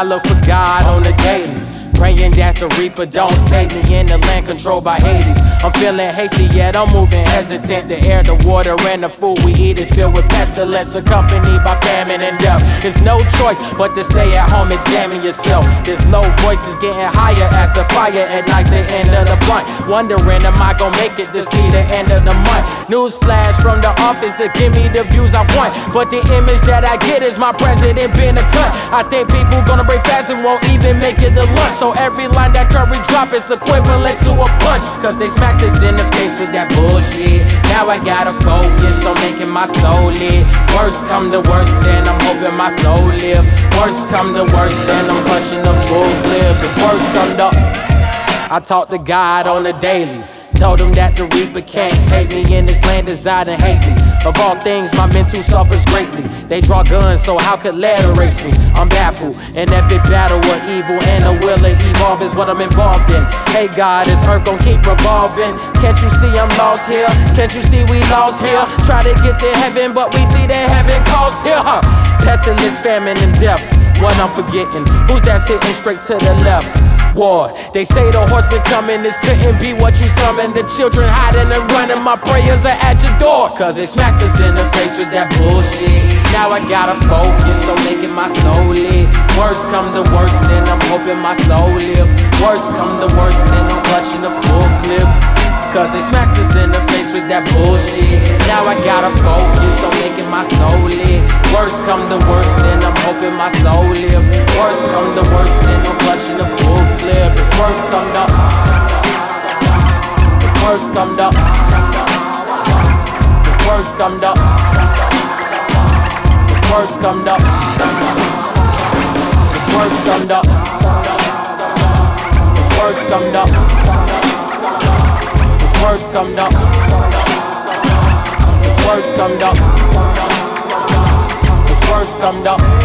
I look for God on the daily, praying that the Reaper don't take me in the land controlled by Hades. I'm feeling hasty, yet I'm moving hesitant. The air, the water, and the food we eat is filled with pestilence, accompanied by famine and death. There's no choice but to stay at home, examine yourself. There's low voices getting higher as the fire ignites the end of the blunt. Wondering, am I gonna make it to see the end of the month? News flash from the office to give me the views I want, but the image that I get is my president being a cunt. I think people gonna break fast and won't even make it to lunch. So every line that Curry drop is equivalent to a punch, cause they smacked us in the face with that bullshit. Now I gotta focus on making my soul live. Worst come to worst, then I'm hoping my soul live. Worst come to worst, then I'm punching the full clip. If worst come to, I talk to God on the daily, told him that the Reaper can't take me in this land designed to hate me. Of all things, my mental suffers greatly. They draw guns, so how could lead erase me? I'm baffled, an epic battle of evil and a will to evolve is what I'm involved in. Hey God, this earth gon' keep revolving. Can't you see I'm lost here? Can't you see we lost here? Try to get to heaven, but we see that heaven calls here. Pestilence, famine, and death. What I'm forgetting? Who's that sitting straight to the left? War. They say the horseman coming, this couldn't be what you summoned. The children hiding and running, my prayers are at your door, cause they smacked us in the face with that bullshit. Now I gotta focus on making my soul live. Worst come to worst, then I'm hoping my soul live. Worst come to worst, then I'm clutching the full clip, cause they smacked us in the face with that bullshit. Now I gotta focus on making my soul live. Worst come to worst, then I'm hoping my soul live. Worst come to worst, then I'm clutching the full clip. If worst come to, if worst come to, if worst come to, if worst come to, if worst come to, if worst come to, worst come up, if worst come up, if worst come up.